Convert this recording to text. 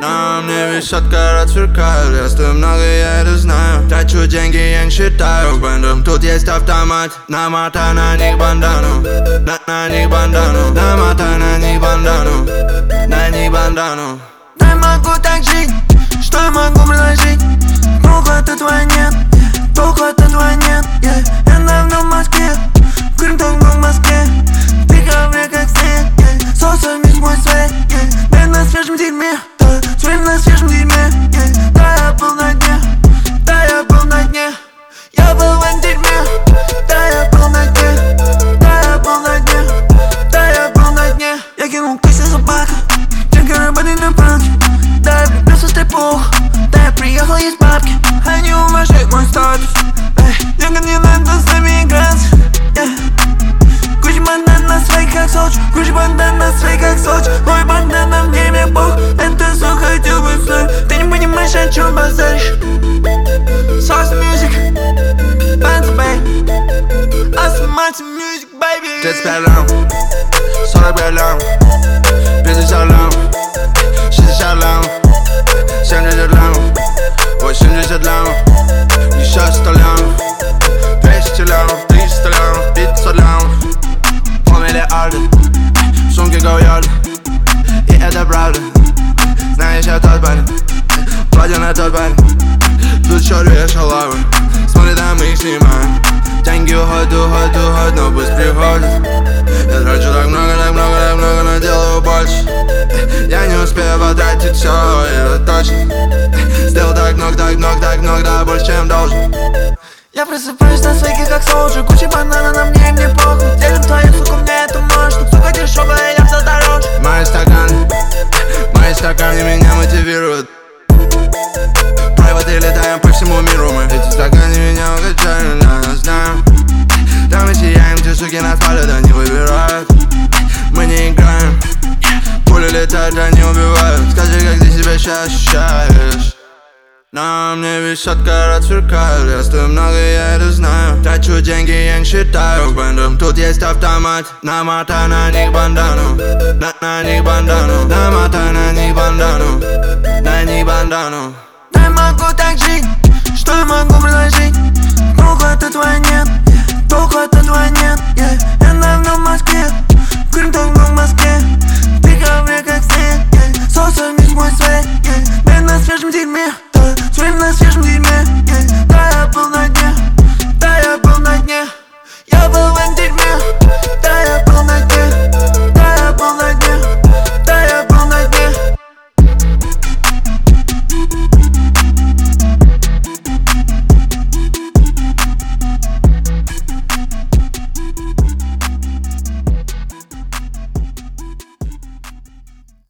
На мне висят карат сверкают. Я стою много, я это знаю. Трачу деньги, я не считаю брендом. Тут есть автомат. Намотай на них бандану. На них бандану. Намотай на них бандану. На них бандану. Я могу так жить, что я могу предложить? Толку от этого нет, толку от этого нет, yeah. Я давно в Москве, курим давно в Москве. Ты ко мне как снег, yeah. Солнце весь мой свет, yeah. Да я на свежем дерьме, да, свежим на свежем дерьме, yeah. Да я был на дне, да я был на дне. Я был в этом дерьме, да я был на дне, да я был на дне, да я был на дне. Я кинул кости собака, деньги работают на банке. Да я влюбился в стрипух, да я приехал есть бабки. Они уважают мой статус, деньги не надо с нами играть, yeah. Гуччи бандана свои как Сочи, Гуччи бандана свои как Сочи. Мой бандана мне мне бог, это все хотел бы знать. Ты не понимаешь, о чем базаришь. Sauce music, Bands Bay, Awesome music, baby. 35 лям, 45 лям, 50 лям, 60 лям, 70 лям, 80 лям, еще 100 лям, 200 лям, 300 лям, 500 лям. Полмиллиарда, в сумке говьёрды, и это правда. Знаешь, я тот парень, платье на тот парень. Тут черт вешал лавы, смотрит, а мы их снимаем. Деньги уходят, но пусть приходят. Я трачу так много, но делаю больше. Я не успею потратить все, это точно. Сделал так много, да больше, чем должен. Я просыпаюсь на свеке как солджер. Гуччи банана на мне, и мне похуй. Делим твою суку, мне это может. Тут сука дешевая, я взял дороже. Мои стаканы меня мотивируют. Прайваты летаем по всему миру. Мы эти стаканы меня укачали, да, я знаю. Да мы сияем, те суки нас палят, они выбирают. Мы не играем. Пули летают, они убивают. Скажи, как ты себя сейчас ощущаешь? На мне висят карат сверкают. Я стою много, я это знаю. Трачу деньги, я не считаю брендом. Тут есть автомат. Намотай на них бандану. На них бандану. Намотай на них бандану. На них бандану. Я могу так жить, что я могу предложить? Толку от этого нет, толку от этого нет, yeah. Я